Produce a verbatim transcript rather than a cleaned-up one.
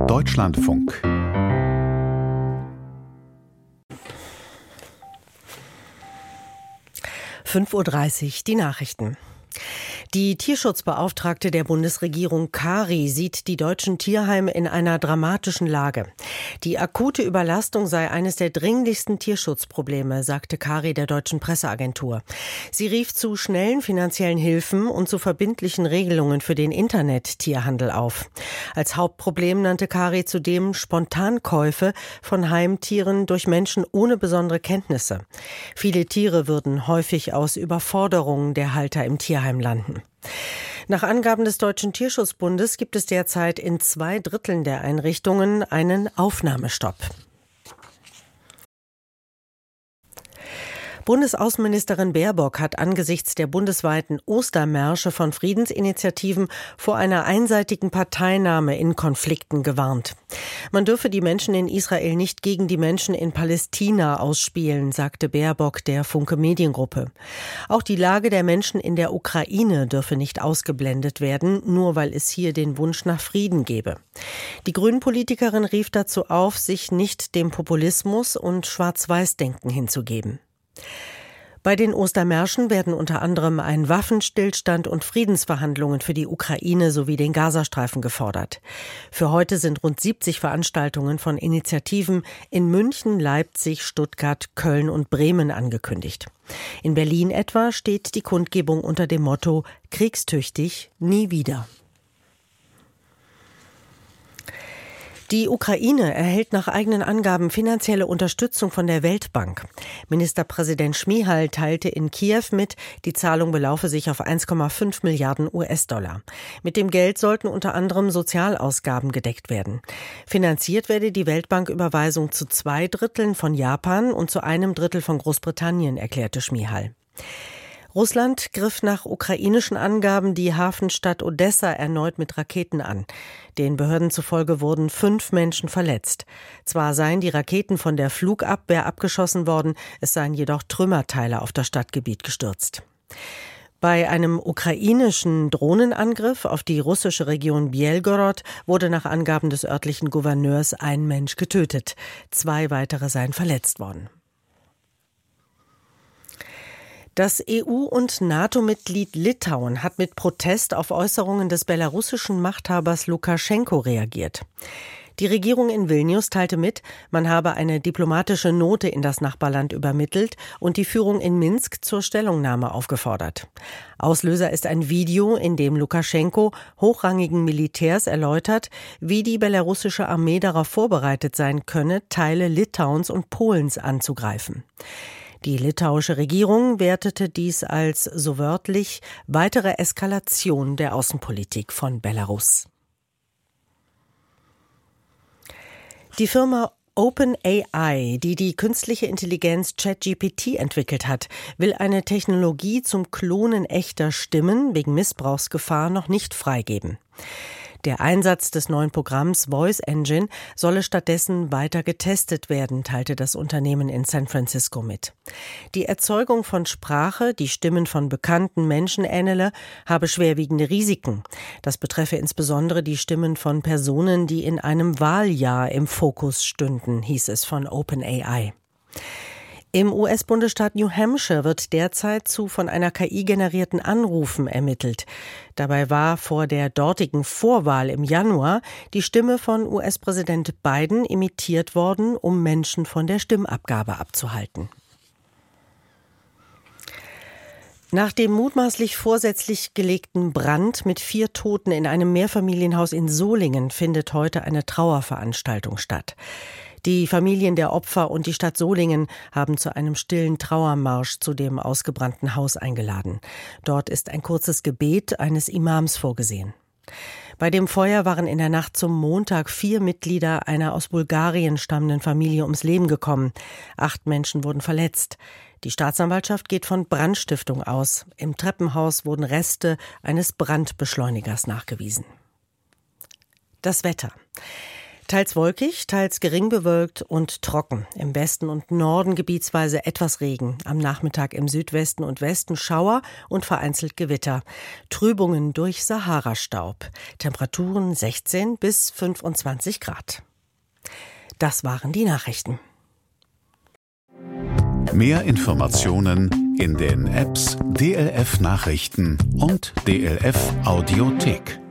Deutschlandfunk. fünf Uhr dreißig, die Nachrichten. Die Tierschutzbeauftragte der Bundesregierung Kari sieht die deutschen Tierheime in einer dramatischen Lage. Die akute Überlastung sei eines der dringlichsten Tierschutzprobleme, sagte Kari der deutschen Presseagentur. Sie rief zu schnellen finanziellen Hilfen und zu verbindlichen Regelungen für den Internet-Tierhandel auf. Als Hauptproblem nannte Kari zudem Spontankäufe von Heimtieren durch Menschen ohne besondere Kenntnisse. Viele Tiere würden häufig aus Überforderung der Halter im Tierheim landen. Nach Angaben des Deutschen Tierschutzbundes gibt es derzeit in zwei Dritteln der Einrichtungen einen Aufnahmestopp. Bundesaußenministerin Baerbock hat angesichts der bundesweiten Ostermärsche von Friedensinitiativen vor einer einseitigen Parteinahme in Konflikten gewarnt. Man dürfe die Menschen in Israel nicht gegen die Menschen in Palästina ausspielen, sagte Baerbock der Funke Mediengruppe. Auch die Lage der Menschen in der Ukraine dürfe nicht ausgeblendet werden, nur weil es hier den Wunsch nach Frieden gebe. Die Grünen-Politikerin rief dazu auf, sich nicht dem Populismus und Schwarz-Weiß-Denken hinzugeben. Bei den Ostermärschen werden unter anderem ein Waffenstillstand und Friedensverhandlungen für die Ukraine sowie den Gazastreifen gefordert. Für heute sind rund siebzig Veranstaltungen von Initiativen in München, Leipzig, Stuttgart, Köln und Bremen angekündigt. In Berlin etwa steht die Kundgebung unter dem Motto „Kriegstüchtig, nie wieder“. Die Ukraine erhält nach eigenen Angaben finanzielle Unterstützung von der Weltbank. Ministerpräsident Šmyhal teilte in Kiew mit, die Zahlung belaufe sich auf eins Komma fünf Milliarden U S-Dollar. Mit dem Geld sollten unter anderem Sozialausgaben gedeckt werden. Finanziert werde die Weltbanküberweisung zu zwei Dritteln von Japan und zu einem Drittel von Großbritannien, erklärte Šmyhal. Russland griff nach ukrainischen Angaben die Hafenstadt Odessa erneut mit Raketen an. Den Behörden zufolge wurden fünf Menschen verletzt. Zwar seien die Raketen von der Flugabwehr abgeschossen worden, es seien jedoch Trümmerteile auf das Stadtgebiet gestürzt. Bei einem ukrainischen Drohnenangriff auf die russische Region Belgorod wurde nach Angaben des örtlichen Gouverneurs ein Mensch getötet. Zwei weitere seien verletzt worden. Das E U- und NATO-Mitglied Litauen hat mit Protest auf Äußerungen des belarussischen Machthabers Lukaschenko reagiert. Die Regierung in Vilnius teilte mit, man habe eine diplomatische Note in das Nachbarland übermittelt und die Führung in Minsk zur Stellungnahme aufgefordert. Auslöser ist ein Video, in dem Lukaschenko hochrangigen Militärs erläutert, wie die belarussische Armee darauf vorbereitet sein könne, Teile Litauens und Polens anzugreifen. Die litauische Regierung wertete dies als, so wörtlich, weitere Eskalation der Außenpolitik von Belarus. Die Firma OpenAI, die die künstliche Intelligenz ChatGPT entwickelt hat, will eine Technologie zum Klonen echter Stimmen wegen Missbrauchsgefahr noch nicht freigeben. Der Einsatz des neuen Programms Voice Engine solle stattdessen weiter getestet werden, teilte das Unternehmen in San Francisco mit. Die Erzeugung von Sprache, die Stimmen von bekannten Menschen ähnele, habe schwerwiegende Risiken. Das betreffe insbesondere die Stimmen von Personen, die in einem Wahljahr im Fokus stünden, hieß es von OpenAI. Im U S-Bundesstaat New Hampshire wird derzeit zu von einer K I generierten Anrufen ermittelt. Dabei war vor der dortigen Vorwahl im Januar die Stimme von U S-Präsident Biden imitiert worden, um Menschen von der Stimmabgabe abzuhalten. Nach dem mutmaßlich vorsätzlich gelegten Brand mit vier Toten in einem Mehrfamilienhaus in Solingen findet heute eine Trauerveranstaltung statt. Die Familien der Opfer und die Stadt Solingen haben zu einem stillen Trauermarsch zu dem ausgebrannten Haus eingeladen. Dort ist ein kurzes Gebet eines Imams vorgesehen. Bei dem Feuer waren in der Nacht zum Montag vier Mitglieder einer aus Bulgarien stammenden Familie ums Leben gekommen. Acht Menschen wurden verletzt. Die Staatsanwaltschaft geht von Brandstiftung aus. Im Treppenhaus wurden Reste eines Brandbeschleunigers nachgewiesen. Das Wetter. Teils wolkig, teils gering bewölkt und trocken. Im Westen und Norden gebietsweise etwas Regen. Am Nachmittag im Südwesten und Westen Schauer und vereinzelt Gewitter. Trübungen durch Saharastaub. Temperaturen sechzehn bis fünfundzwanzig Grad. Das waren die Nachrichten. Mehr Informationen in den Apps D L F Nachrichten und D L F Audiothek.